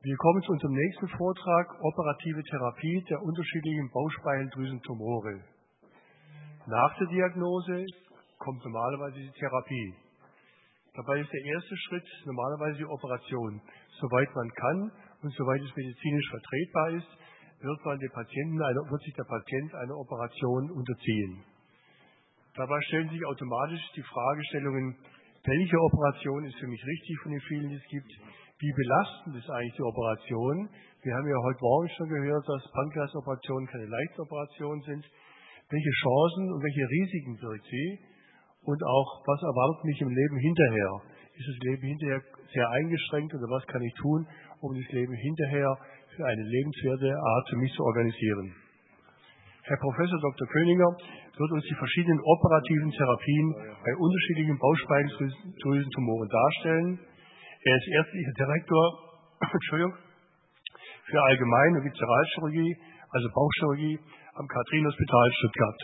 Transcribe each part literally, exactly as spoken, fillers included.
Wir kommen zu unserem nächsten Vortrag, operative Therapie der unterschiedlichen Bauchspeicheldrüsentumore. Nach der Diagnose kommt normalerweise die Therapie. Dabei ist der erste Schritt normalerweise die Operation. Soweit man kann und soweit es medizinisch vertretbar ist, wird, man den Patienten eine, wird sich der Patient einer Operation unterziehen. Dabei stellen sich automatisch die Fragestellungen, welche Operation ist für mich richtig von den vielen, die es gibt? Wie belastend ist eigentlich die Operation? Wir haben ja heute Morgen schon gehört, dass Pankreasoperationen keine leichten Operationen sind. Welche Chancen und welche Risiken birgt sie? Und auch, was erwartet mich im Leben hinterher? Ist das Leben hinterher sehr eingeschränkt oder was kann ich tun, um das Leben hinterher für eine lebenswerte Art für mich zu organisieren? Herr Professor Doktor Köninger wird uns die verschiedenen operativen Therapien bei unterschiedlichen Bauchspeicheldrüsentumoren darstellen. Er ist ärztlicher Direktor Entschuldigung, für Allgemein- und Viszeralchirurgie, also Bauchchirurgie, am Katrin-Hospital Stuttgart.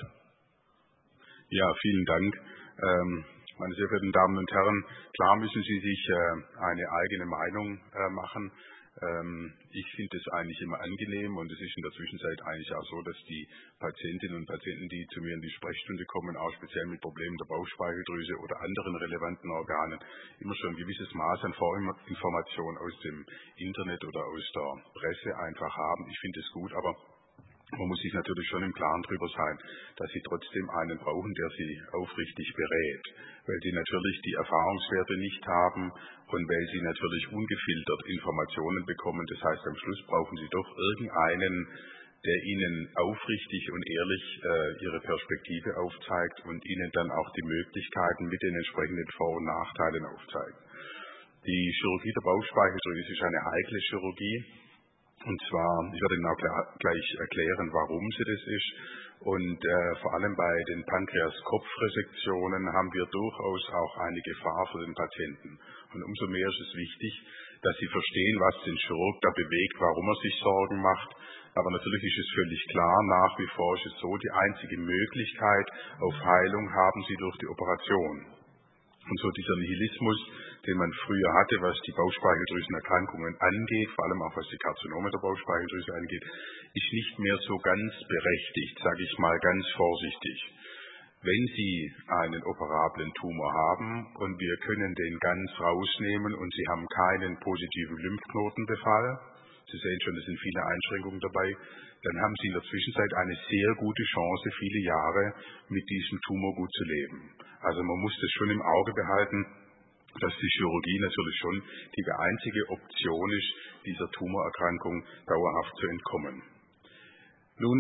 Ja, vielen Dank. Ähm, meine sehr verehrten Damen und Herren, klar müssen Sie sich äh, eine eigene Meinung äh, machen. Ähm, ich finde es eigentlich immer angenehm und es ist in der Zwischenzeit eigentlich auch so, dass die Patientinnen und Patienten, die zu mir in die Sprechstunde kommen, auch speziell mit Problemen der Bauchspeicheldrüse oder anderen relevanten Organen, immer schon ein gewisses Maß an Vorinformation aus dem Internet oder aus der Presse einfach haben. Ich finde es gut, aber man muss sich natürlich schon im Klaren darüber sein, dass sie trotzdem einen brauchen, der sie aufrichtig berät, weil sie natürlich die Erfahrungswerte nicht haben und weil sie natürlich ungefiltert Informationen bekommen. Das heißt, am Schluss brauchen sie doch irgendeinen, der ihnen aufrichtig und ehrlich äh, ihre Perspektive aufzeigt und ihnen dann auch die Möglichkeiten mit den entsprechenden Vor- und Nachteilen aufzeigt. Die Chirurgie der Bauchspeicheldrüse ist eine heikle Chirurgie. Und zwar, ich werde Ihnen auch gleich erklären, warum sie das ist. Und äh, vor allem bei den Pankreas-Kopfresektionen haben wir durchaus auch eine Gefahr für den Patienten. Und umso mehr ist es wichtig, dass Sie verstehen, was den Chirurg da bewegt, warum er sich Sorgen macht. Aber natürlich ist es völlig klar, nach wie vor ist es so, die einzige Möglichkeit auf Heilung haben Sie durch die Operation. Und so dieser Nihilismus, den man früher hatte, was die Bauchspeicheldrüsenerkrankungen angeht, vor allem auch was die Karzinome der Bauchspeicheldrüse angeht, ist nicht mehr so ganz berechtigt, sage ich mal ganz vorsichtig. Wenn Sie einen operablen Tumor haben und wir können den ganz rausnehmen und Sie haben keinen positiven Lymphknotenbefall, Sie sehen schon, es sind viele Einschränkungen dabei, dann haben Sie in der Zwischenzeit eine sehr gute Chance, viele Jahre mit diesem Tumor gut zu leben. Also man muss das schon im Auge behalten, dass die Chirurgie natürlich schon die einzige Option ist, dieser Tumorerkrankung dauerhaft zu entkommen. Nun,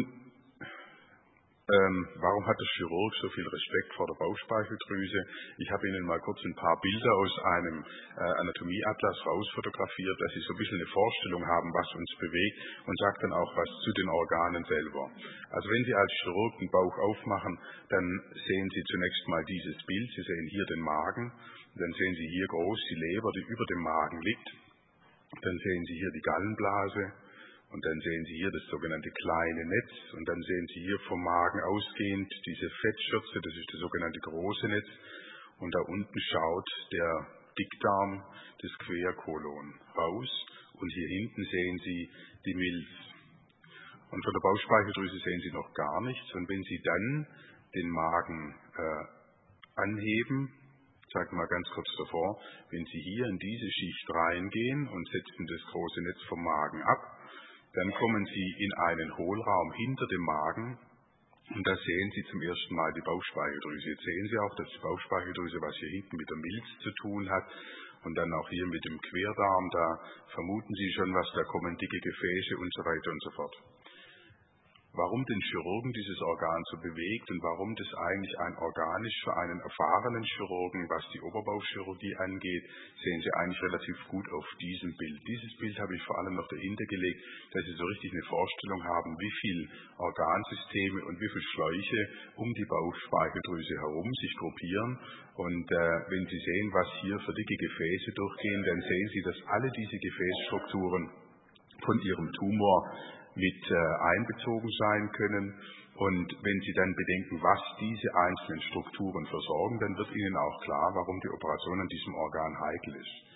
Ähm, warum hat der Chirurg so viel Respekt vor der Bauchspeicheldrüse? Ich habe Ihnen mal kurz ein paar Bilder aus einem äh, Anatomieatlas rausfotografiert, dass Sie so ein bisschen eine Vorstellung haben, was uns bewegt und sagt dann auch was zu den Organen selber. Also wenn Sie als Chirurg den Bauch aufmachen, dann sehen Sie zunächst mal dieses Bild. Sie sehen hier den Magen, dann sehen Sie hier groß die Leber, die über dem Magen liegt. Dann sehen Sie hier die Gallenblase. Und dann sehen Sie hier das sogenannte kleine Netz und dann sehen Sie hier vom Magen ausgehend diese Fettschürze, das ist das sogenannte große Netz. Und da unten schaut der Dickdarm, das Querkolon, raus. Und hier hinten sehen Sie die Milz. Und von der Bauchspeicheldrüse sehen Sie noch gar nichts. Und wenn Sie dann den Magen äh, anheben, ich sage mal ganz kurz davor, wenn Sie hier in diese Schicht reingehen und setzen das große Netz vom Magen ab, dann kommen Sie in einen Hohlraum hinter dem Magen und da sehen Sie zum ersten Mal die Bauchspeicheldrüse. Jetzt sehen Sie auch, dass die Bauchspeicheldrüse, was hier hinten mit der Milz zu tun hat und dann auch hier mit dem Querdarm, da vermuten Sie schon was, da kommen dicke Gefäße und so weiter und so fort. Warum den Chirurgen dieses Organ so bewegt und warum das eigentlich ein Organ ist für einen erfahrenen Chirurgen, was die Oberbauchchirurgie angeht, sehen Sie eigentlich relativ gut auf diesem Bild. Dieses Bild habe ich vor allem noch dahinter gelegt, dass Sie so richtig eine Vorstellung haben, wie viele Organsysteme und wie viele Schläuche um die Bauchspeicheldrüse herum sich gruppieren. Und äh, wenn Sie sehen, was hier für dicke Gefäße durchgehen, dann sehen Sie, dass alle diese Gefäßstrukturen von Ihrem Tumor mit äh, einbezogen sein können. Und wenn Sie dann bedenken, was diese einzelnen Strukturen versorgen, dann wird Ihnen auch klar, warum die Operation an diesem Organ heikel ist.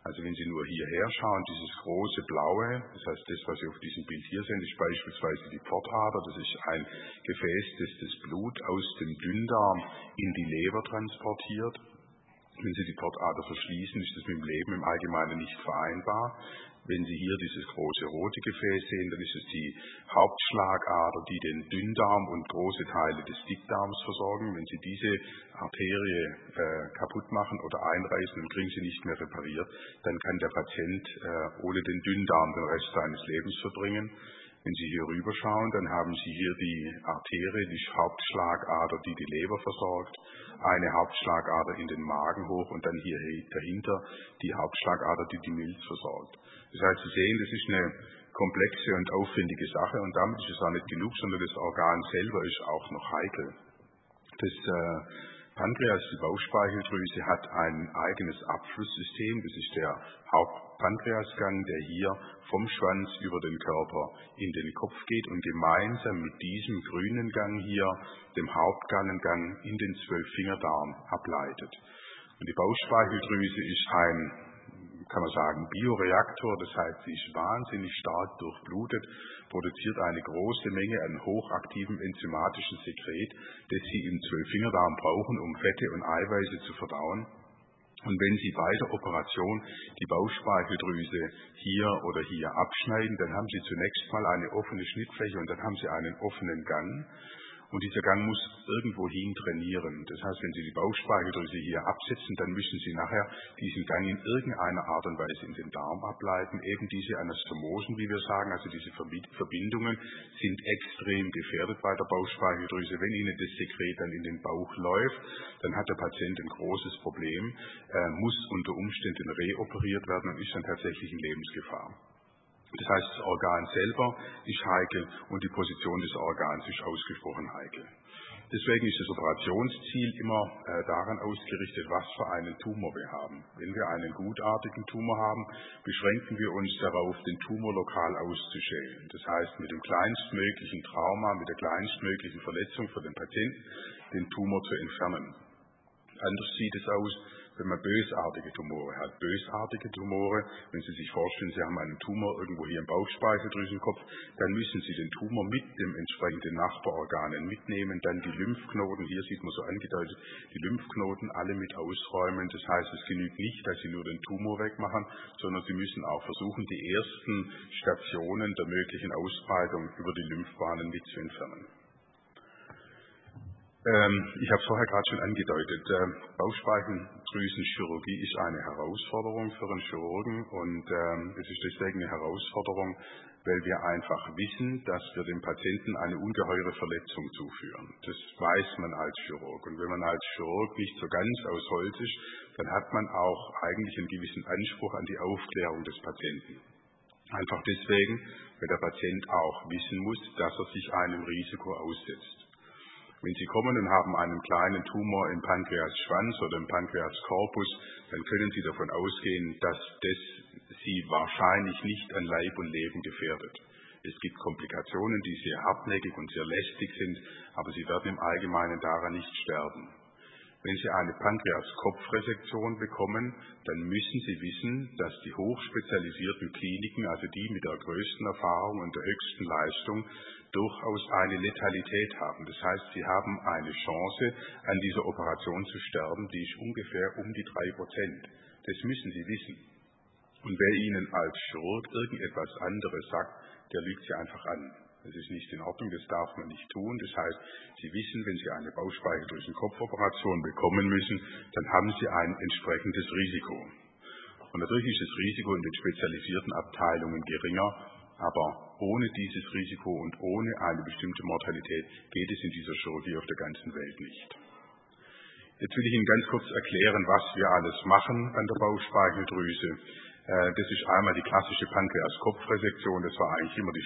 Also wenn Sie nur hierher schauen, dieses große Blaue, das heißt, das, was Sie auf diesem Bild hier sehen, ist beispielsweise die Pfortader. Das ist ein Gefäß, das das Blut aus dem Dünndarm in die Leber transportiert. Wenn Sie die Pfortader verschließen, ist das mit dem Leben im Allgemeinen nicht vereinbar. Wenn Sie hier dieses große rote Gefäß sehen, dann ist es die Hauptschlagader, die den Dünndarm und große Teile des Dickdarms versorgen. Wenn Sie diese Arterie äh, kaputt machen oder einreißen und kriegen sie nicht mehr repariert, dann kann der Patient äh, ohne den Dünndarm den Rest seines Lebens verbringen. Wenn Sie hier rüberschauen, dann haben Sie hier die Arterie, die Hauptschlagader, die die Leber versorgt, eine Hauptschlagader in den Magen hoch und dann hier dahinter die Hauptschlagader, die die Milz versorgt. Das heißt, Sie sehen, das ist eine komplexe und aufwendige Sache und damit ist es auch nicht genug, sondern das Organ selber ist auch noch heikel. Das äh, Pankreas, die Bauchspeicheldrüse, hat ein eigenes Abflusssystem. Das ist der Hauptpankreasgang, der hier vom Schwanz über den Körper in den Kopf geht und gemeinsam mit diesem grünen Gang hier, dem Hauptgallengang, in den Zwölffingerdarm ableitet. Und die Bauchspeicheldrüse ist ein, kann man sagen, Bioreaktor, das heißt, sie ist wahnsinnig stark durchblutet, produziert eine große Menge an hochaktivem enzymatischen Sekret, das sie im Zwölffingerdarm brauchen, um Fette und Eiweiße zu verdauen. Und wenn Sie bei der Operation die Bauchspeicheldrüse hier oder hier abschneiden, dann haben Sie zunächst mal eine offene Schnittfläche und dann haben Sie einen offenen Gang. Und dieser Gang muss irgendwohin trainieren. Das heißt, wenn Sie die Bauchspeicheldrüse hier absetzen, dann müssen Sie nachher diesen Gang in irgendeiner Art und Weise in den Darm ableiten. Eben diese Anastomosen, wie wir sagen, also diese Verbindungen, sind extrem gefährdet bei der Bauchspeicheldrüse. Wenn Ihnen das Sekret dann in den Bauch läuft, dann hat der Patient ein großes Problem, äh, muss unter Umständen reoperiert werden und ist dann tatsächlich in Lebensgefahr. Das heißt, das Organ selber ist heikel und die Position des Organs ist ausgesprochen heikel. Deswegen ist das Operationsziel immer äh, daran ausgerichtet, was für einen Tumor wir haben. Wenn wir einen gutartigen Tumor haben, beschränken wir uns darauf, den Tumor lokal auszuschälen. Das heißt, mit dem kleinstmöglichen Trauma, mit der kleinstmöglichen Verletzung für den Patienten, den Tumor zu entfernen. Anders sieht es aus, wenn man bösartige Tumore hat. Bösartige Tumore, wenn Sie sich vorstellen, Sie haben einen Tumor irgendwo hier im Bauchspeicheldrüsenkopf, dann müssen Sie den Tumor mit dem entsprechenden Nachbarorganen mitnehmen, dann die Lymphknoten, hier sieht man so angedeutet, die Lymphknoten alle mit ausräumen. Das heißt, es genügt nicht, dass Sie nur den Tumor wegmachen, sondern Sie müssen auch versuchen, die ersten Stationen der möglichen Ausbreitung über die Lymphbahnen mit zu entfernen. Ich habe es vorher gerade schon angedeutet, Bauchspeicheldrüsenchirurgie ist eine Herausforderung für einen Chirurgen und es ist deswegen eine Herausforderung, weil wir einfach wissen, dass wir dem Patienten eine ungeheure Verletzung zuführen. Das weiß man als Chirurg. Und wenn man als Chirurg nicht so ganz aus Holz ist, dann hat man auch eigentlich einen gewissen Anspruch an die Aufklärung des Patienten. Einfach deswegen, weil der Patient auch wissen muss, dass er sich einem Risiko aussetzt. Wenn Sie kommen und haben einen kleinen Tumor im Pankreasschwanz oder im Pankreaskorpus, dann können Sie davon ausgehen, dass das Sie wahrscheinlich nicht an Leib und Leben gefährdet. Es gibt Komplikationen, die sehr hartnäckig und sehr lästig sind, aber Sie werden im Allgemeinen daran nicht sterben. Wenn Sie eine Pankreaskopfresektion bekommen, dann müssen Sie wissen, dass die hochspezialisierten Kliniken, also die mit der größten Erfahrung und der höchsten Leistung, durchaus eine Letalität haben. Das heißt, Sie haben eine Chance, an dieser Operation zu sterben, die ist ungefähr um die drei Prozent. Das müssen Sie wissen. Und wer Ihnen als Chirurg irgendetwas anderes sagt, der lügt Sie einfach an. Das ist nicht in Ordnung, das darf man nicht tun. Das heißt, Sie wissen, wenn Sie eine Bauchspeicheldrüsenkopfoperation bekommen müssen, dann haben Sie ein entsprechendes Risiko. Und natürlich ist das Risiko in den spezialisierten Abteilungen geringer, aber ohne dieses Risiko und ohne eine bestimmte Mortalität geht es in dieser Chirurgie auf der ganzen Welt nicht. Jetzt will ich Ihnen ganz kurz erklären, was wir alles machen an der Bauchspeicheldrüse. Das ist einmal die klassische Pankreaskopfresektion. Das war eigentlich immer die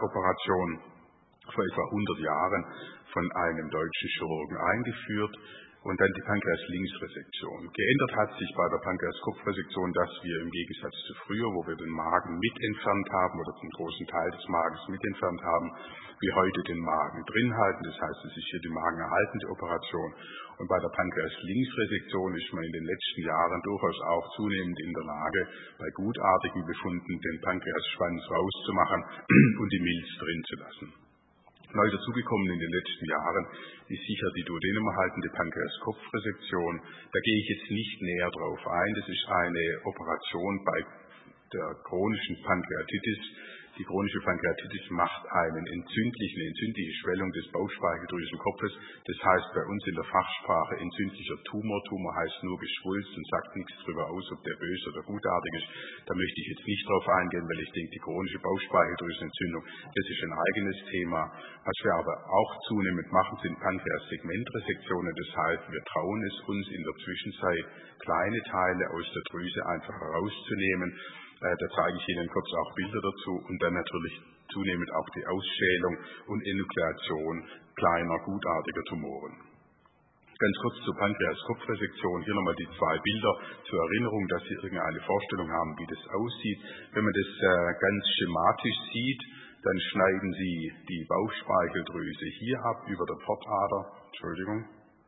Standardoperation vor etwa hundert Jahren von einem deutschen Chirurgen eingeführt. und dann die Pankreas-Linksresektion. Geändert hat sich bei der Pankreas-Kopfresektion, dass wir im Gegensatz zu früher, wo wir den Magen mit entfernt haben oder den großen Teil des Magens mit entfernt haben, wir heute den Magen drin halten. Das heißt, es ist hier die magenerhaltende Operation. Und bei der Pankreas-Linksresektion ist man in den letzten Jahren durchaus auch zunehmend in der Lage, bei gutartigen Befunden den Pankreasschwanz rauszumachen und die Milz drin zu lassen. Neu dazugekommen in den letzten Jahren ist sicher die duodenumerhaltende Pankreas-Kopfresektion. Da gehe ich jetzt nicht näher drauf ein. Das ist eine Operation bei der chronischen Pankreatitis. Die chronische Pankreatitis macht einen entzündlichen, eine entzündliche Schwellung des Bauchspeicheldrüsenkopfes. Das heißt bei uns in der Fachsprache entzündlicher Tumor. Tumor heißt nur Geschwulst und sagt nichts darüber aus, ob der böse oder gutartig ist. Da möchte ich jetzt nicht drauf eingehen, weil ich denke, die chronische Bauchspeicheldrüsenentzündung, das ist ein eigenes Thema. Was wir aber auch zunehmend machen, sind Pankreas-Segmentresektionen. Das heißt, wir trauen es uns in der Zwischenzeit, kleine Teile aus der Drüse einfach herauszunehmen. Da zeige ich Ihnen kurz auch Bilder dazu und dann natürlich zunehmend auch die Ausschälung und Enukleation kleiner, gutartiger Tumoren. Ganz kurz zur Pankreas-Kopfresektion. Hier nochmal die zwei Bilder zur Erinnerung, dass Sie irgendeine Vorstellung haben, wie das aussieht. Wenn man das äh, ganz schematisch sieht, dann schneiden Sie die Bauchspeicheldrüse hier ab über der Pfortader. Entschuldigung.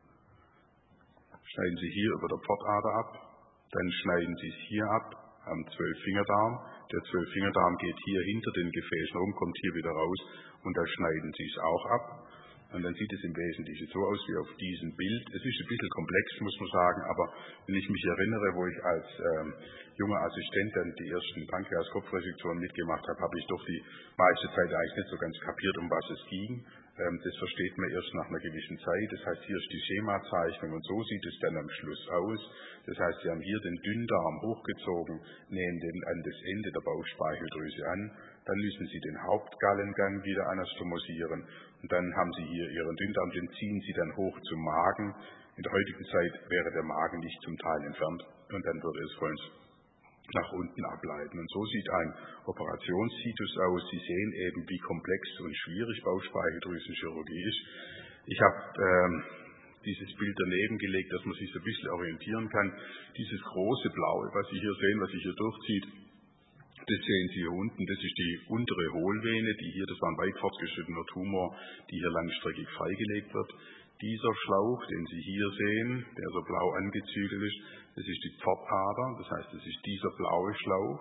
Schneiden Sie hier über der Pfortader ab. Dann schneiden Sie es hier ab am Zwölffingerdarm. Der Zwölffingerdarm geht hier hinter den Gefäßen rum, kommt hier wieder raus und da schneiden Sie es auch ab. Und dann sieht es im Wesentlichen so aus wie auf diesem Bild. Es ist ein bisschen komplex, muss man sagen, aber wenn ich mich erinnere, wo ich als ähm, junger Assistent dann die ersten Pankreas-Kopfresektionen mitgemacht habe, habe ich doch die meiste Zeit eigentlich nicht so ganz kapiert, um was es ging. Ähm, das versteht man erst nach einer gewissen Zeit. Das heißt, hier ist die Schemazeichnung und so sieht es dann am Schluss aus. Das heißt, Sie haben hier den Dünndarm hochgezogen, nähen den an das Ende der Bauchspeicheldrüse an. Dann müssen Sie den Hauptgallengang wieder anastomosieren. Und dann haben Sie hier Ihren Dünndarm, den ziehen Sie dann hoch zum Magen. In der heutigen Zeit wäre der Magen nicht zum Teil entfernt. Und dann würde es vollends nach unten ableiten. Und so sieht ein Operationssitus aus. Sie sehen eben, wie komplex und schwierig Bauchspeicheldrüsenchirurgie ist. Ich habe ähm, dieses Bild daneben gelegt, dass man sich so ein bisschen orientieren kann. Dieses große Blaue, was Sie hier sehen, was sich hier durchzieht, das sehen Sie hier unten, das ist die untere Hohlvene, die hier, das war ein weit fortgeschrittener Tumor, die hier langstreckig freigelegt wird. Dieser Schlauch, den Sie hier sehen, der so blau angezügelt ist, das ist die Pfortader, das heißt, das ist dieser blaue Schlauch.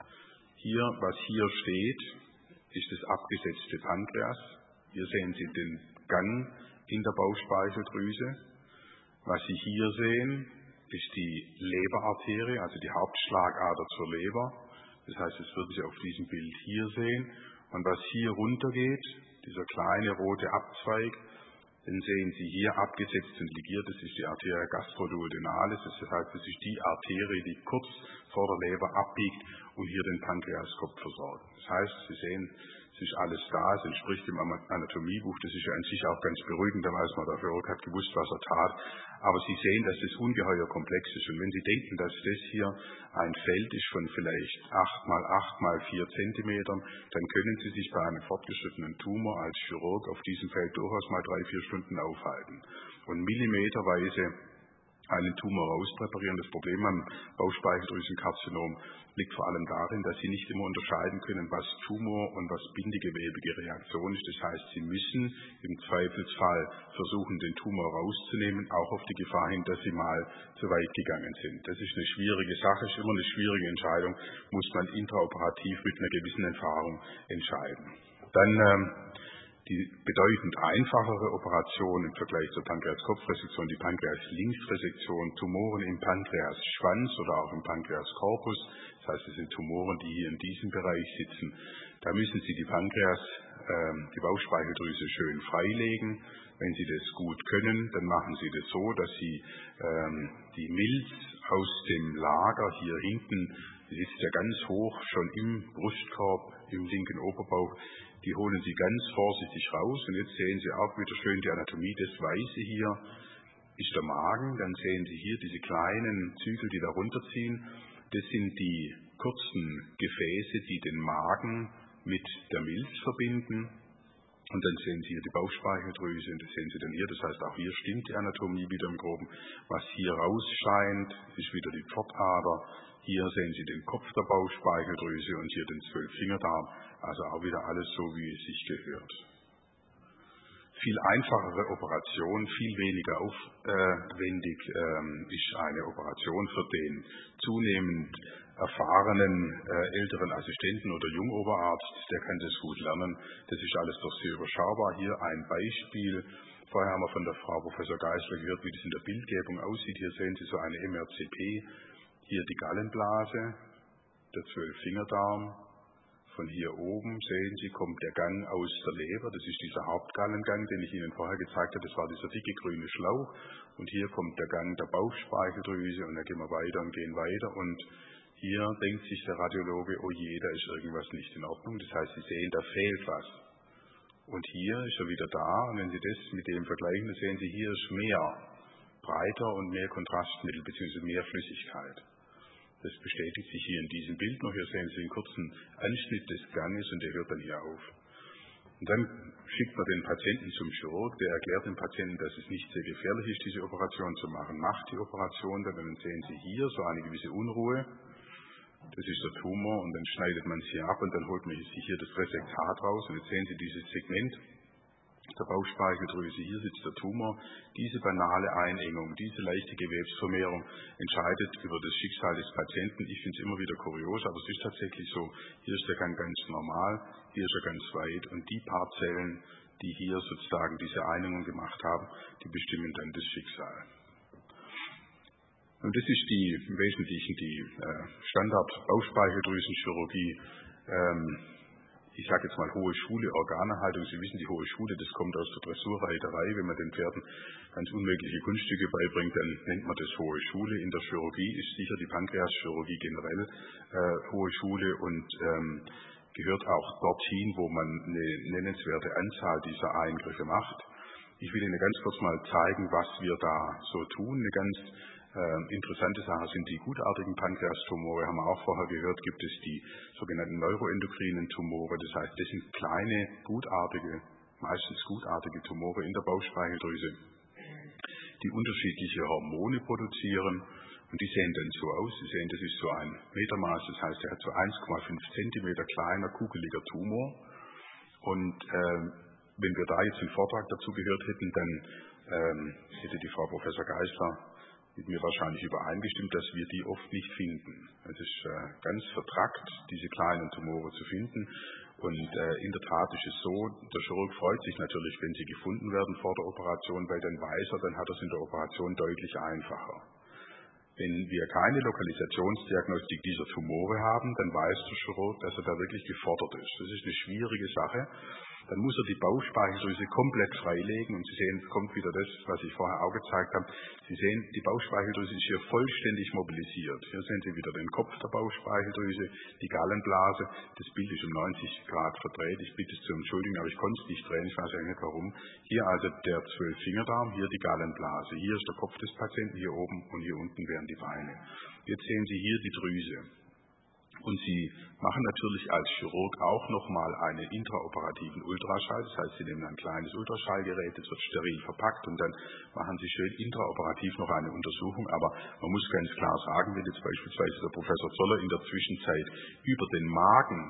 Hier, was hier steht, ist das abgesetzte Pankreas. Hier sehen Sie den Gang in der Bauchspeicheldrüse. Was Sie hier sehen, ist die Leberarterie, also die Hauptschlagader zur Leber. Das heißt, das würden Sie auf diesem Bild hier sehen. Und was hier runtergeht, dieser kleine rote Abzweig, den sehen Sie hier abgesetzt und ligiert. Das ist die Arteria gastroduodenalis. Das heißt, das ist die Arterie, die kurz vor der Leber abbiegt und hier den Pankreaskopf versorgt. Das heißt, Sie sehen, es ist alles da, es entspricht dem Anatomiebuch. Das ist ja an sich auch ganz beruhigend, da weiß man, der Chirurg hat gewusst, was er tat. Aber Sie sehen, dass das ungeheuer komplex ist. Und wenn Sie denken, dass das hier ein Feld ist von vielleicht acht mal acht mal vier Zentimetern, dann können Sie sich bei einem fortgeschrittenen Tumor als Chirurg auf diesem Feld durchaus mal drei, vier Stunden aufhalten. Und millimeterweise einen Tumor rauspräparieren. Das Problem am Bauchspeicheldrüsenkarzinom liegt vor allem darin, dass Sie nicht immer unterscheiden können, was Tumor und was bindegewebige Reaktion ist. Das heißt, Sie müssen im Zweifelsfall versuchen, den Tumor rauszunehmen, auch auf die Gefahr hin, dass Sie mal zu weit gegangen sind. Das ist eine schwierige Sache, ist immer eine schwierige Entscheidung, muss man intraoperativ mit einer gewissen Erfahrung entscheiden. Dann ähm, die bedeutend einfachere Operation im Vergleich zur Pankreaskopfresektion, die Pankreas-Linksresektion, Tumoren im Pankreasschwanz oder auch im Pankreaskorpus, das heißt, es sind Tumoren, die hier in diesem Bereich sitzen. Da müssen Sie die Pankreas, äh, die Bauchspeicheldrüse schön freilegen. Wenn Sie das gut können, dann machen Sie das so, dass Sie ähm, die Milz aus dem Lager hier hinten, die sitzt ja ganz hoch, schon im Brustkorb, im linken Oberbauch, die holen Sie ganz vorsichtig raus. Und jetzt sehen Sie auch wieder schön die Anatomie. Das Weiße hier ist der Magen. Dann sehen Sie hier diese kleinen Zügel, die da runterziehen. Das sind die kurzen Gefäße, die den Magen mit der Milz verbinden. Und dann sehen Sie hier die Bauchspeicheldrüse und das sehen Sie dann hier. Das heißt, auch hier stimmt die Anatomie wieder im Groben. Was hier rausscheint, ist wieder die Pfortader. Hier sehen Sie den Kopf der Bauchspeicheldrüse und hier den Zwölffingerdarm. Also auch wieder alles so, wie es sich gehört. Viel einfachere Operation, viel weniger aufwendig ähm, ist eine Operation für den zunehmend erfahrenen äh, älteren Assistenten oder Jungoberarzt, der kann das gut lernen. Das ist alles doch sehr überschaubar. Hier ein Beispiel. Vorher haben wir von der Frau Professor Geisler gehört, wie das in der Bildgebung aussieht. Hier sehen Sie so eine M R C P. Hier die Gallenblase, der Zwölffingerdarm. Von hier oben sehen Sie, kommt der Gang aus der Leber. Das ist dieser Hauptgallengang, den ich Ihnen vorher gezeigt habe. Das war dieser dicke grüne Schlauch. Und hier kommt der Gang der Bauchspeicheldrüse. Und dann gehen wir weiter und gehen weiter. Und hier denkt sich der Radiologe, oh je, da ist irgendwas nicht in Ordnung. Das heißt, Sie sehen, da fehlt was. Und hier ist er wieder da. Und wenn Sie das mit dem vergleichen, dann sehen Sie, hier ist mehr, breiter und mehr Kontrastmittel bzw. mehr Flüssigkeit. Das bestätigt sich hier in diesem Bild noch. Hier sehen Sie einen kurzen Anschnitt des Ganges und der hört dann hier auf. Und dann schickt man den Patienten zum Chirurg, der erklärt dem Patienten, dass es nicht sehr gefährlich ist, diese Operation zu machen. Macht die Operation, dann sehen Sie hier so eine gewisse Unruhe. Das ist der Tumor und dann schneidet man es hier ab und dann holt man sich hier das Resektat raus. Und jetzt sehen Sie dieses Segment der Bauchspeicheldrüse. Hier sitzt der Tumor. Diese banale Einengung, diese leichte Gewebsvermehrung entscheidet über das Schicksal des Patienten. Ich finde es immer wieder kurios, aber es ist tatsächlich so. Hier ist der Gang ganz normal, hier ist er ganz weit und die paar Zellen, die hier sozusagen diese Einengung gemacht haben, die bestimmen dann das Schicksal. Und das ist die, im Wesentlichen die äh, Standard-Bauchspeicheldrüsenchirurgie. Ähm, ich sage jetzt mal hohe Schule, Organerhaltung. Sie wissen, die hohe Schule, das kommt aus der Dressurreiterei. Wenn man den Pferden ganz unmögliche Kunststücke beibringt, dann nennt man das hohe Schule. In der Chirurgie ist sicher die Pankreaschirurgie generell äh, hohe Schule und ähm, gehört auch dorthin, wo man eine nennenswerte Anzahl dieser Eingriffe macht. Ich will Ihnen ganz kurz mal zeigen, was wir da so tun. Eine ganz äh, interessante Sache sind die gutartigen Pankreastumore. Haben wir auch vorher gehört, gibt es die sogenannten neuroendokrinen Tumore. Das heißt, das sind kleine, gutartige, meistens gutartige Tumore in der Bauchspeicheldrüse, die unterschiedliche Hormone produzieren. Und die sehen dann so aus. Sie sehen, das ist so ein Metermaß. Das heißt, er hat so eins Komma fünf Zentimeter kleiner, kugeliger Tumor. Und äh, wenn wir da jetzt einen Vortrag dazu gehört hätten, dann ähm, hätte die Frau Professor Geisler mit mir wahrscheinlich übereingestimmt, dass wir die oft nicht finden. Es ist äh, ganz vertrackt, diese kleinen Tumore zu finden. Und äh, in der Tat ist es so, der Chirurg freut sich natürlich, wenn sie gefunden werden vor der Operation, weil dann weiß er, dann hat er es in der Operation deutlich einfacher. Wenn wir keine Lokalisationsdiagnostik dieser Tumore haben, dann weiß der Chirurg, dass er da wirklich gefordert ist. Das ist eine schwierige Sache. Dann muss er die Bauchspeicheldrüse komplett freilegen. Und Sie sehen, es kommt wieder das, was ich vorher auch gezeigt habe. Sie sehen, die Bauchspeicheldrüse ist hier vollständig mobilisiert. Hier sehen Sie wieder den Kopf der Bauchspeicheldrüse, die Gallenblase. Das Bild ist um neunzig Grad verdreht. Ich bitte es zu entschuldigen, aber ich konnte es nicht drehen. Ich weiß ja nicht warum. Hier also der Zwölffingerdarm, hier die Gallenblase. Hier ist der Kopf des Patienten, hier oben und hier unten wären die Beine. Jetzt sehen Sie hier die Drüse. Und Sie machen natürlich als Chirurg auch nochmal einen intraoperativen Ultraschall. Das heißt, Sie nehmen ein kleines Ultraschallgerät, das wird steril verpackt und dann machen Sie schön intraoperativ noch eine Untersuchung. Aber man muss ganz klar sagen, wenn jetzt beispielsweise der Professor Zoller in der Zwischenzeit über den Magen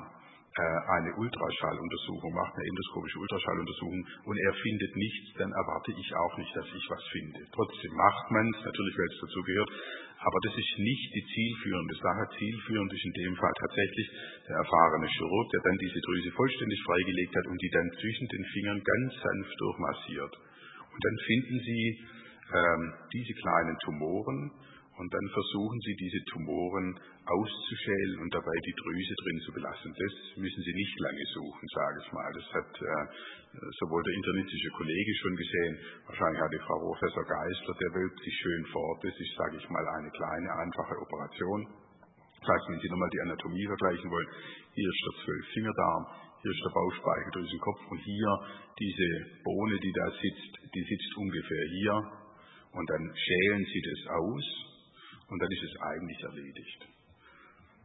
eine Ultraschalluntersuchung macht, eine endoskopische Ultraschalluntersuchung und er findet nichts, dann erwarte ich auch nicht, dass ich was finde. Trotzdem macht man es, natürlich, weil es dazu gehört, aber das ist nicht die zielführende Sache. Zielführend ist in dem Fall tatsächlich der erfahrene Chirurg, der dann diese Drüse vollständig freigelegt hat und die dann zwischen den Fingern ganz sanft durchmassiert. Und dann finden Sie ähm, diese kleinen Tumoren. Und dann versuchen Sie, diese Tumoren auszuschälen und dabei die Drüse drin zu belassen. Das müssen Sie nicht lange suchen, sage ich mal. Das hat äh, sowohl der internistische Kollege schon gesehen, wahrscheinlich hat die Frau Professor Geisler, der wölbt sich schön fort. Das ist, sage ich mal, eine kleine, einfache Operation. Das heißt, wenn Sie nochmal die Anatomie vergleichen wollen, hier ist der Zwölffingerdarm, hier ist der Bauchspeicheldrüsenkopf und hier diese Bohne, die da sitzt, die sitzt ungefähr hier. Und dann schälen Sie das aus. Und dann ist es eigentlich erledigt.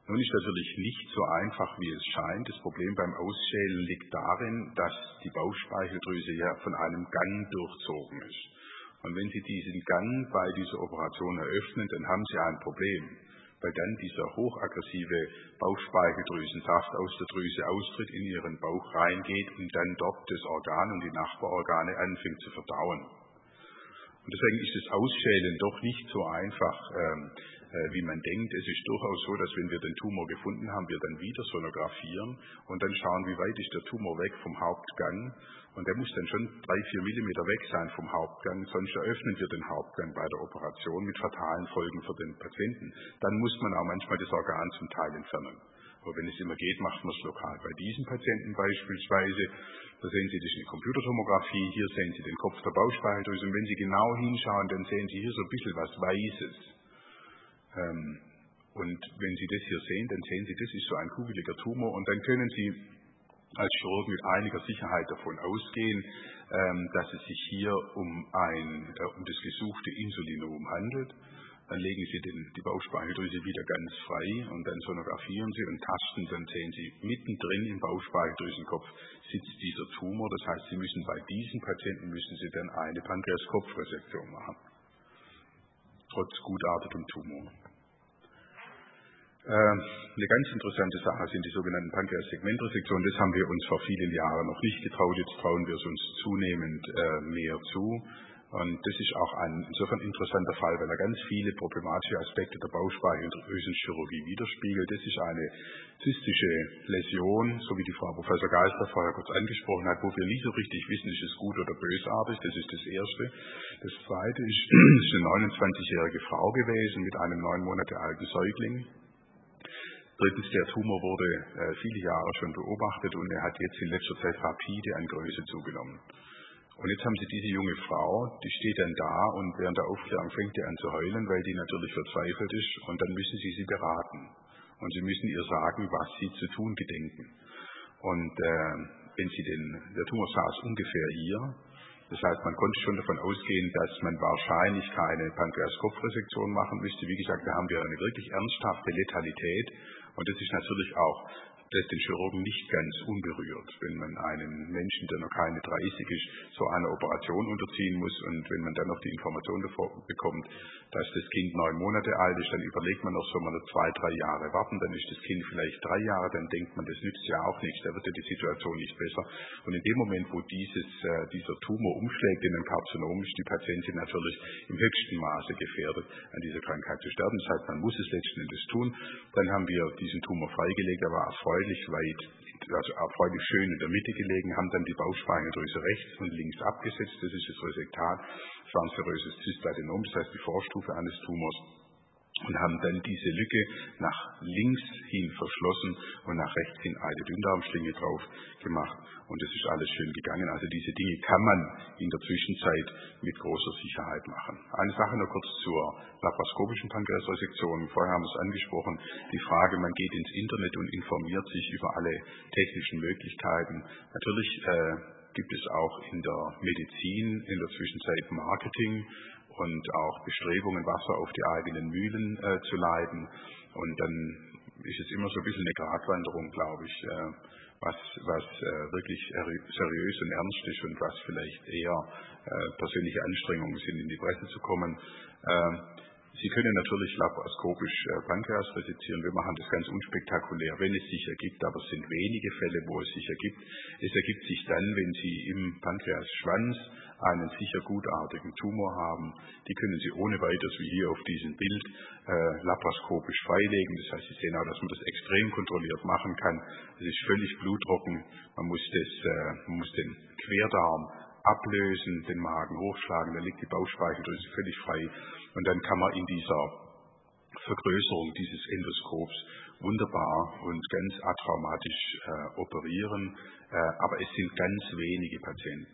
Nun ist natürlich nicht so einfach, wie es scheint. Das Problem beim Ausschälen liegt darin, dass die Bauchspeicheldrüse ja von einem Gang durchzogen ist. Und wenn Sie diesen Gang bei dieser Operation eröffnen, dann haben Sie ein Problem, weil dann dieser hochaggressive Bauchspeicheldrüsensaft aus der Drüse austritt, in Ihren Bauch reingeht und dann dort das Organ und die Nachbarorgane anfängt zu verdauen. Und deswegen ist das Ausschälen doch nicht so einfach, ähm, äh, wie man denkt. Es ist durchaus so, dass wenn wir den Tumor gefunden haben, wir dann wieder sonografieren und dann schauen, wie weit ist der Tumor weg vom Hauptgang. Und der muss dann schon drei, vier Millimeter weg sein vom Hauptgang, sonst eröffnen wir den Hauptgang bei der Operation mit fatalen Folgen für den Patienten. Dann muss man auch manchmal das Organ zum Teil entfernen. Aber wenn es immer geht, macht man es lokal. Bei diesen Patienten beispielsweise, da sehen Sie das in der Computertomographie, hier sehen Sie den Kopf der Bauchspeicheldrüse. Und wenn Sie genau hinschauen, dann sehen Sie hier so ein bisschen was Weißes. Ähm, und wenn Sie das hier sehen, dann sehen Sie, das ist so ein kugeliger Tumor. Und dann können Sie als Chirurg mit einiger Sicherheit davon ausgehen, ähm, dass es sich hier um, ein, äh, um das gesuchte Insulinom handelt. Dann legen Sie den, die Bauchspeicheldrüse wieder ganz frei und dann sonografieren Sie und tasten. Dann sehen Sie, mittendrin im Bauchspeicheldrüsenkopf sitzt dieser Tumor. Das heißt, Sie müssen bei diesen Patienten müssen Sie dann eine Pankreaskopfresektion machen, trotz gutartigem Tumor. Eine ganz interessante Sache sind die sogenannten Pankreassegmentresektionen. Das haben wir uns vor vielen Jahren noch nicht getraut. Jetzt trauen wir es uns zunehmend äh, mehr zu. Und das ist auch ein insofern interessanter Fall, weil er ganz viele problematische Aspekte der Bauchspeicheldrüsenchirurgie widerspiegelt. Das ist eine zystische Läsion, so wie die Frau Professor Geisler vorher kurz angesprochen hat, wo wir nicht so richtig wissen, ist es gut oder bösartig. Das ist das Erste. Das Zweite ist, es ist eine neunundzwanzigjährige Frau gewesen mit einem neun Monate alten Säugling. Drittens, der Tumor wurde äh, viele Jahre schon beobachtet und er hat jetzt in letzter Zeit rapide an Größe zugenommen. Und jetzt haben Sie diese junge Frau, die steht dann da und während der Aufklärung fängt sie an zu heulen, weil die natürlich verzweifelt ist und dann müssen Sie sie beraten. Und Sie müssen ihr sagen, was Sie zu tun gedenken. Und äh, wenn Sie den, der Tumor saß ungefähr hier, das heißt, man konnte schon davon ausgehen, dass man wahrscheinlich keine Pankreaskopfresektion machen müsste. Wie gesagt, da haben wir eine wirklich ernsthafte Letalität. Und das ist natürlich auch, lässt den Chirurgen nicht ganz unberührt, wenn man einen Menschen, der noch keine dreißig ist, so einer Operation unterziehen muss. Und wenn man dann noch die Information davor bekommt, dass das Kind neun Monate alt ist, dann überlegt man noch, soll man noch zwei, drei Jahre warten, dann ist das Kind vielleicht drei Jahre, dann denkt man, das nützt ja auch nichts, da wird ja die Situation nicht besser. Und in dem Moment, wo dieses, äh, dieser Tumor umschlägt in ein Karzinom, ist die Patientin natürlich im höchsten Maße gefährdet, an dieser Krankheit zu sterben. Das heißt, man muss es letzten Endes tun. Dann haben wir diesen Tumor freigelegt, er war erfreulich weit, also erfreulich schön in der Mitte gelegen, haben dann die Bauchspeicheldrüse rechts und links abgesetzt. Das ist das Resektat. Es war ein seröses Zystadenom, das heißt die Vorstufe eines Tumors. Und haben dann diese Lücke nach links hin verschlossen und nach rechts hin eine Dünndarmschlinge drauf gemacht. Und das ist alles schön gegangen. Also diese Dinge kann man in der Zwischenzeit mit großer Sicherheit machen. Eine Sache noch kurz zur laparoskopischen Pankreasresektion. Vorher haben wir es angesprochen. Die Frage, man geht ins Internet und informiert sich über alle technischen Möglichkeiten. Natürlich äh, gibt es auch in der Medizin in der Zwischenzeit Marketing und auch Bestrebungen, Wasser auf die eigenen Mühlen äh, zu leiten. Und dann ist es immer so ein bisschen eine Gratwanderung, glaube ich, äh, was, was äh, wirklich seriös und ernst ist und was vielleicht eher äh, persönliche Anstrengungen sind, in die Presse zu kommen. Äh, Sie können natürlich laparoskopisch äh, Pankreas resizieren. Wir machen das ganz unspektakulär, wenn es sich ergibt, aber es sind wenige Fälle, wo es sich ergibt. Es ergibt sich dann, wenn Sie im Pankreasschwanz einen sicher gutartigen Tumor haben. Die können Sie ohne weiteres, wie hier auf diesem Bild, äh, laparoskopisch freilegen. Das heißt, Sie sehen auch, dass man das extrem kontrolliert machen kann. Es ist völlig bluttrocken. Man muss, das, äh, man muss den Querdarm ablösen, den Magen hochschlagen, dann liegt die Bauchspeicheldrüse völlig frei und dann kann man in dieser Vergrößerung dieses Endoskops wunderbar und ganz atraumatisch äh, operieren, äh, aber es sind ganz wenige Patienten.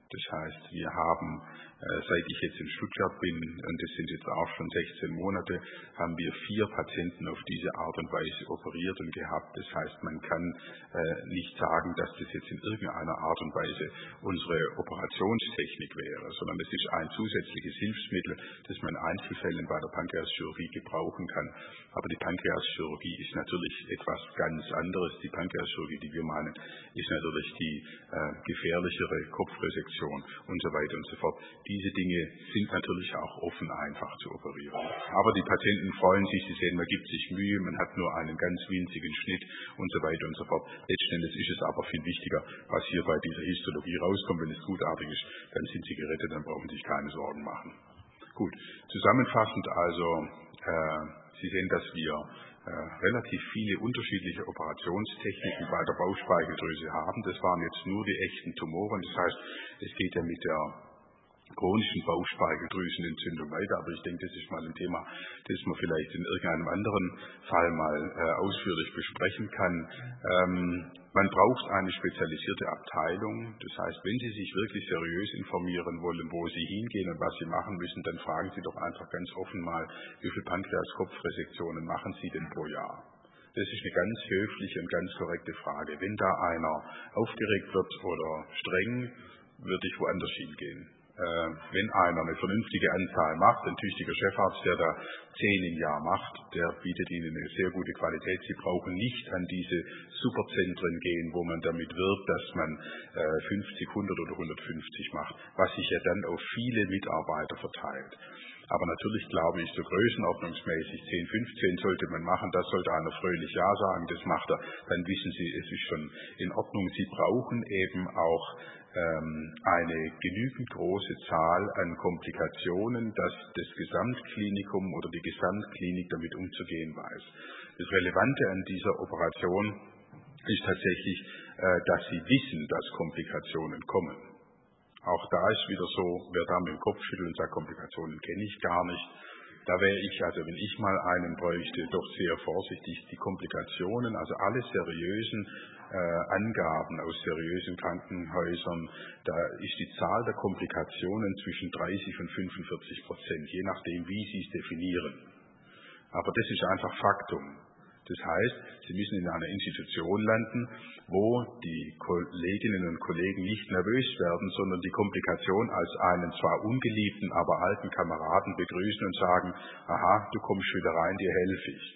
Das heißt, wir haben, äh, seit ich jetzt in Stuttgart bin, und das sind jetzt auch schon sechzehn Monate, haben wir vier Patienten auf diese Art und Weise operiert und gehabt. Das heißt, man kann äh, nicht sagen, dass das jetzt in irgendeiner Art und Weise unsere Operationstechnik wäre, sondern es ist ein zusätzliches Hilfsmittel, das man in Einzelfällen bei der Pankreaschirurgie gebrauchen kann. Aber die Pankreaschirurgie ist natürlich etwas ganz anderes. Die Pankreaschirurgie, die wir meinen, ist natürlich die äh, gefährlichere Kopfresektion und so weiter und so fort. Diese Dinge sind natürlich auch offen einfach zu operieren. Aber die Patienten freuen sich, sie sehen, man gibt sich Mühe, man hat nur einen ganz winzigen Schnitt und so weiter und so fort. Letzten Endes ist es aber viel wichtiger, was hier bei dieser Histologie rauskommt. Wenn es gutartig ist, dann sind sie gerettet, dann brauchen sie sich keine Sorgen machen. Gut, zusammenfassend also, äh, Sie sehen, dass wir äh, relativ viele unterschiedliche Operationstechniken bei der Bauchspeicheldrüse haben. Das waren jetzt nur die echten Tumoren. Das heißt, es geht ja mit der chronischen Bauchspeicheldrüsenentzündung weiter, aber ich denke, das ist mal ein Thema, das man vielleicht in irgendeinem anderen Fall mal äh, ausführlich besprechen kann. Ähm, man braucht eine spezialisierte Abteilung, das heißt, wenn Sie sich wirklich seriös informieren wollen, wo Sie hingehen und was Sie machen müssen, dann fragen Sie doch einfach ganz offen mal, wie viele Pankreaskopfresektionen machen Sie denn pro Jahr? Das ist eine ganz höfliche und ganz korrekte Frage. Wenn da einer aufgeregt wird oder streng, würde ich woanders hingehen. Wenn einer eine vernünftige Anzahl macht, ein tüchtiger Chefarzt, der da zehn im Jahr macht, der bietet Ihnen eine sehr gute Qualität. Sie brauchen nicht an diese Superzentren gehen, wo man damit wirbt, dass man fünfzig, hundert oder hundertfünfzig macht, was sich ja dann auf viele Mitarbeiter verteilt. Aber natürlich glaube ich, so größenordnungsmäßig zehn, fünfzehn sollte man machen, das sollte einer fröhlich Ja sagen, das macht er, dann wissen Sie, es ist schon in Ordnung. Sie brauchen eben auch ähm, eine genügend große Zahl an Komplikationen, dass das Gesamtklinikum oder die Gesamtklinik damit umzugehen weiß. Das Relevante an dieser Operation ist tatsächlich, äh, dass Sie wissen, dass Komplikationen kommen. Auch da ist wieder so, wer da mit dem Kopf schüttelt und sagt, Komplikationen kenne ich gar nicht. Da wäre ich, also wenn ich mal einen bräuchte, doch sehr vorsichtig. Die Komplikationen, also alle seriösen äh, Angaben aus seriösen Krankenhäusern, da ist die Zahl der Komplikationen zwischen dreißig und fünfundvierzig Prozent, je nachdem, wie Sie es definieren. Aber das ist einfach Faktum. Das heißt, Sie müssen in einer Institution landen, wo die Kolleginnen und Kollegen nicht nervös werden, sondern die Komplikation als einen zwar ungeliebten, aber alten Kameraden begrüßen und sagen, aha, du kommst wieder rein, dir helfe ich.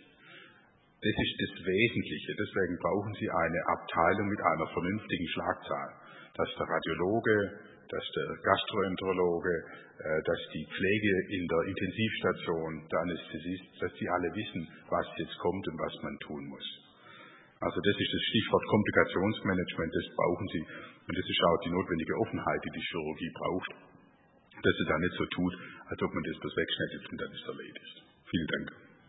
Das ist das Wesentliche. Deswegen brauchen Sie eine Abteilung mit einer vernünftigen Schlagzahl. Dass der Radiologe, dass der Gastroenterologe, dass die Pflege in der Intensivstation, der Anästhesist, dass die alle wissen, was jetzt kommt und was man tun muss. Also das ist das Stichwort Komplikationsmanagement, das brauchen Sie. Und das ist auch die notwendige Offenheit, die die Chirurgie braucht, dass sie da nicht so tut, als ob man das bloß wegschneidet und dann ist erledigt. Vielen Dank.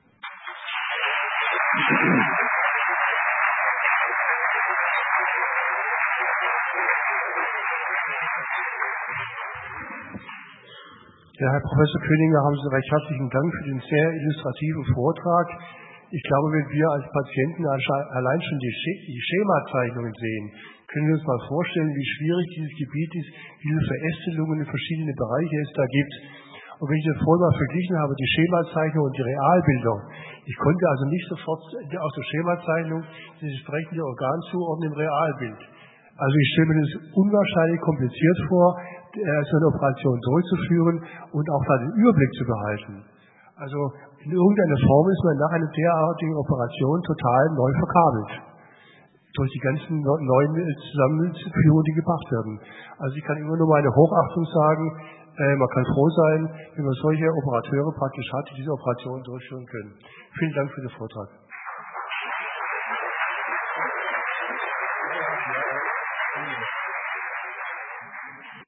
Ja, Herr Professor Königer, haben Sie recht herzlichen Dank für den sehr illustrativen Vortrag. Ich glaube, wenn wir als Patienten allein schon die Schemazeichnungen sehen, können wir uns mal vorstellen, wie schwierig dieses Gebiet ist, wie viele Verästelungen in verschiedene Bereiche es da gibt. Und wenn ich das vorhin mal verglichen habe, die Schemazeichnung und die Realbildung, ich konnte also nicht sofort aus der Schemazeichnung das entsprechende Organ zuordnen im Realbild. Also ich stelle mir das unwahrscheinlich kompliziert vor, so eine Operation durchzuführen und auch da den Überblick zu behalten. Also in irgendeiner Form ist man nach einer derartigen Operation total neu verkabelt. Durch die ganzen neuen Zusammenführungen, die gemacht werden. Also ich kann immer nur meine Hochachtung sagen, äh, man kann froh sein, wenn man solche Operateure praktisch hat, die diese Operation durchführen können. Vielen Dank für den Vortrag.